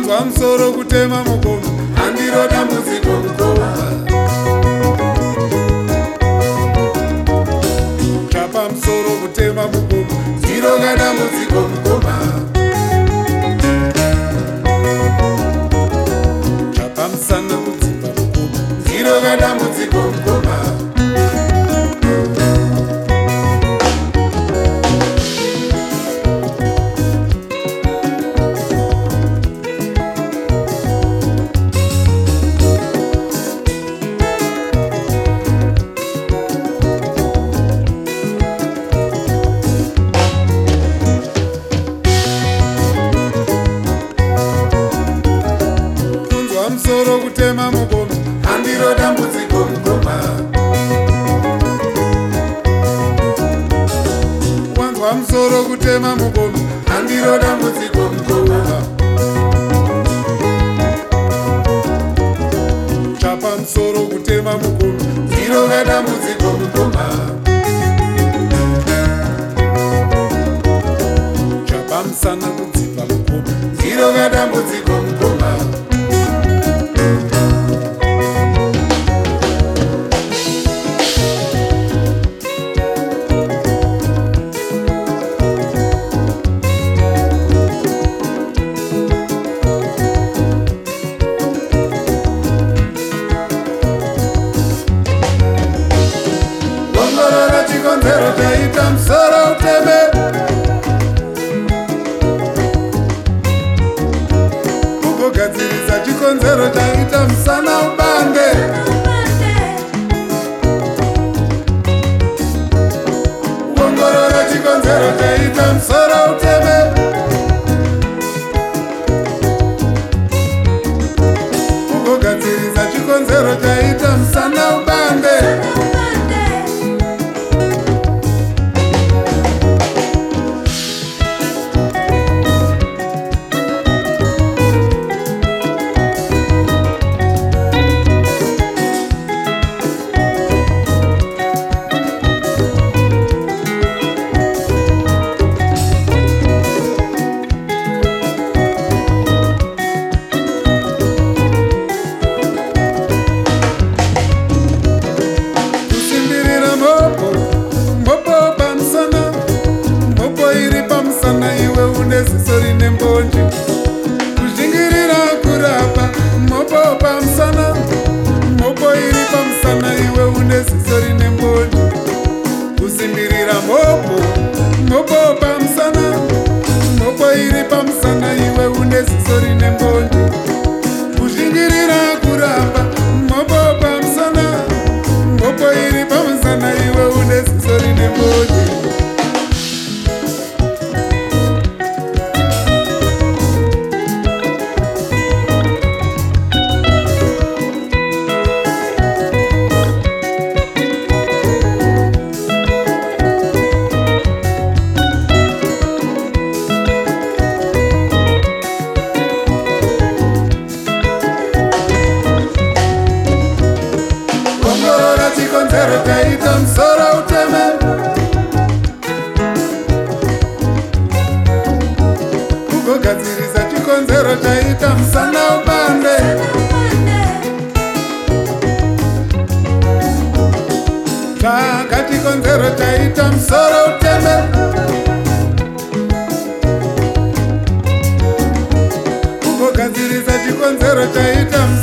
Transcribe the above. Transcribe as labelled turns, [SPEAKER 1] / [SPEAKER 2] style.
[SPEAKER 1] Wanzwa musoro kutema mugomo, handiro dambudziko mukoma. Chapa musoro kutema mugomo, ndiro dambudziko mukoma. Chapa musana kudzimba mugomo, ndiro dambudziko mukoma. Musoro kutema mugomo, handiro dambudziko mukoma. Wanzwa musoro kutema mugomo, handiro dambudziko mukoma. Chapa musoro kutema mugomo, ndiro dambudziko mukoma. Chapa musana kudzimba mugomo, ndiro dambudziko mukoma. Chikonzero chaita musoro uteme, kugadzirisa chikonzero chaita musana ubange. Ongorora chikonzero chaita musoro uteme, kugadzirisa chikonzero chaita musana ubange. Kuzvingirira kurapa mopo pamusana, mopo iri pamusana iwe une ziso rine mbonje. Kusimbirira mopo pamusana, mopo iri pamusana iwe une ziso rine mbonje. Kuzvingirira kurapa mopo pamusana, mopo iri pamusana iwe une ziso rine mbonje. Chikonzero chaita musoro uteme, kugadzirisa chikonzero chaita musana ubande. Tsvaka chikonzero chaita musoro uteme, kugadzirisa chikonzero chaita musana